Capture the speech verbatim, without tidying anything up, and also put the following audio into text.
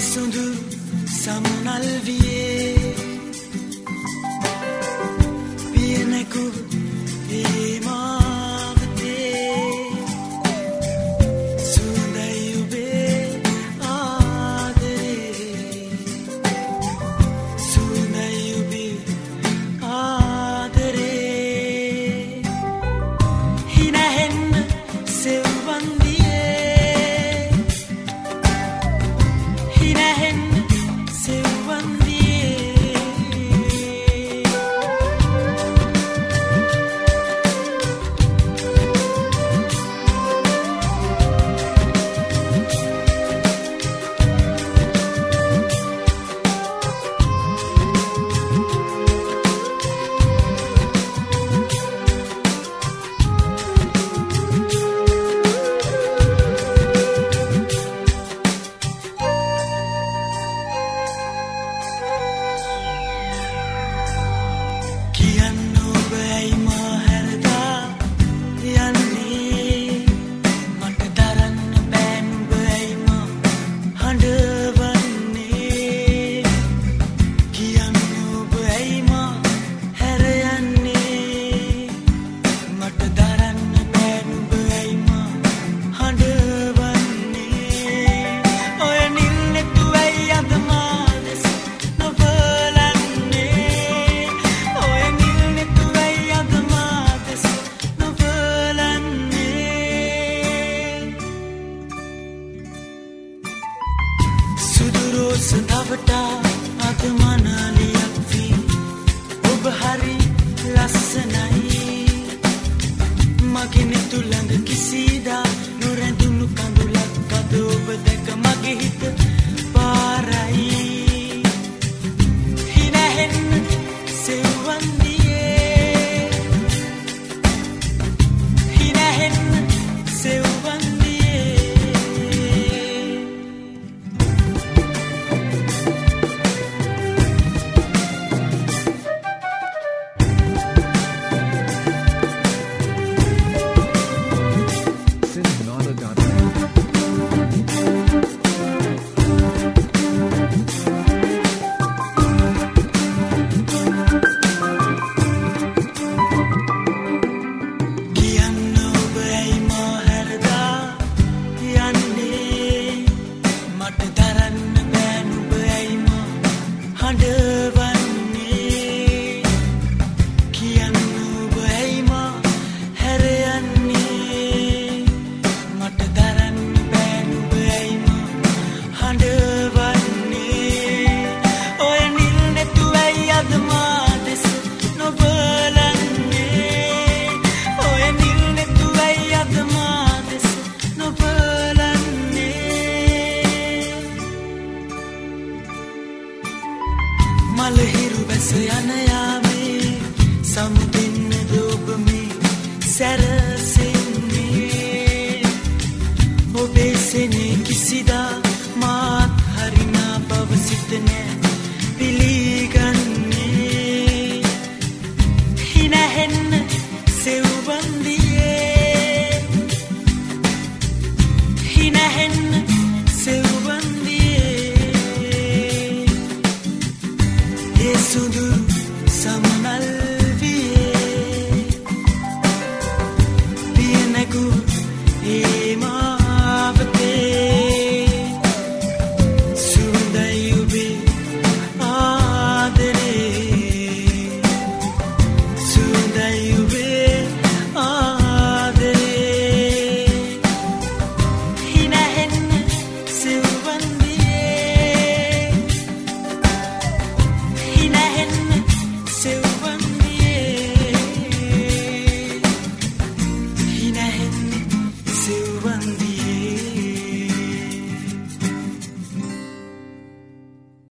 සුදු සමනල් වියේ පියනකු හේමාවතේ සුන්දයි ඔබේ ආදරේ සුන්දයි ඔබේ ආදරේ හිනහෙන්න සෙව්වන්දියේ හිනහෙන්න සෙව්වන්දියේ සඳවටා අද මනලියක් වී ඔබ හරි ලස්සනයි මගේ නිතු ළඟ කිසිදා නොරැඳුණු කඳුලක් අද ඔබ දැක මගේ හිත පාරයි හිනහෙන්න සෙව්වන්දියේ හිනහෙන්න සෙව්වන්දියේ මලහිරු බැස යන යාමේ සමුදින්න ඔබ මේ සැරසෙන්නේ ඔබේ සෙනේ කිසිදා මාත් හරිනා බව සිත නෑ පිළිගන්නේ හිනහෙන්න සෙව්වන්දියේ හිනහෙන්න සෙව්වන්දියේ සුදු සමනල්